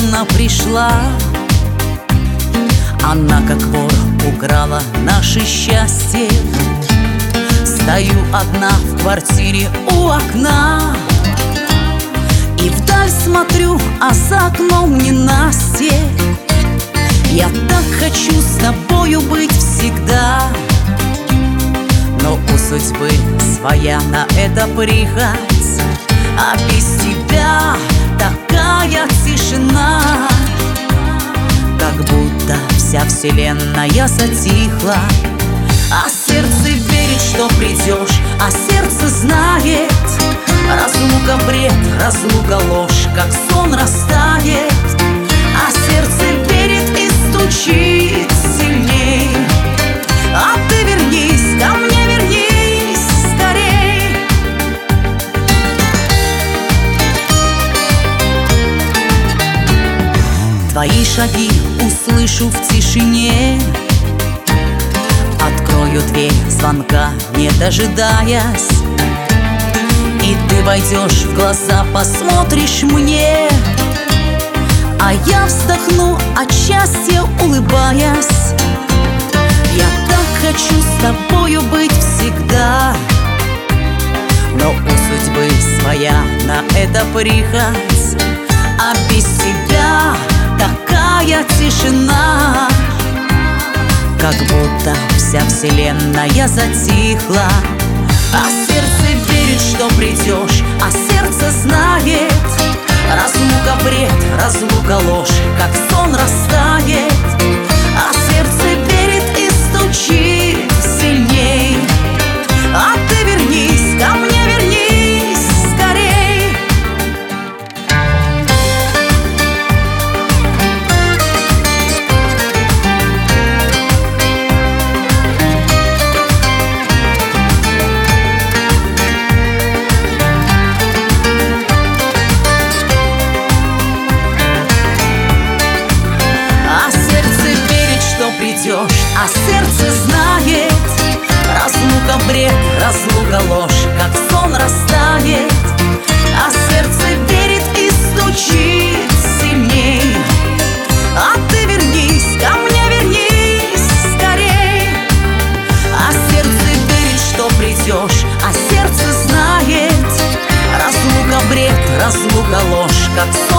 она пришла. Она, как вор, украла наше счастье. Стою одна в квартире у окна и вдаль смотрю, а за окном ненастье. Я так хочу с тобою быть всегда, но у судьбы своя на это прихоть, а без тебя такая тишина, как будто вся вселенная затихла. А сердце верит, что придешь, а сердце знает: разлука бред, разлука ложь, как сон растает. А сердце верит и стучит сильней. А ты вернись ко мне, вернись скорей. Твои шаги услышу в тишине, открою дверь звонка, не дожидаясь, и ты войдешь в глаза, посмотришь мне, а я вздохну от счастья, улыбаясь. Я так хочу с тобою быть всегда, но у судьбы своя на это прихоть, а без тебя такая тишина, как будто вся вселенная затихла. А сердце верит, что придешь, а сердце знает: разлука бред, разлука ложь, как сон растает. А сердце верит и стучит сильней. А ты вернись ко мне, вернись скорей. А сердце знает: разлука бред, разлука ложь, как сон растает. А сердце верит и стучит сильней. А ты вернись ко мне, вернись скорей. А сердце верит, что придешь, а сердце знает: разлука бред, разлука ложь, как сон